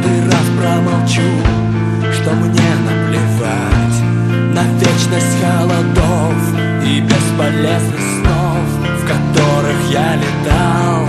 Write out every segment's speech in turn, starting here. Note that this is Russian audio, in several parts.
100-й раз промолчу, что мне наплевать на вечность холодов и бесполезных снов, в которых я летал.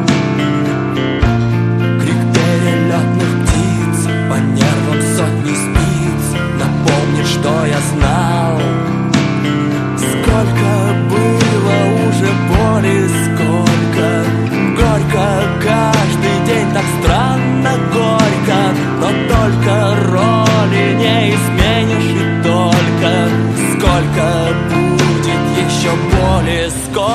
Крик перелетных птиц по нервам сотни спиц напомнит, что я знал. Сколько было уже боли, сколько горько, каждый день так странно горько, но только роли не изменишь, и только сколько будет еще боли, сколько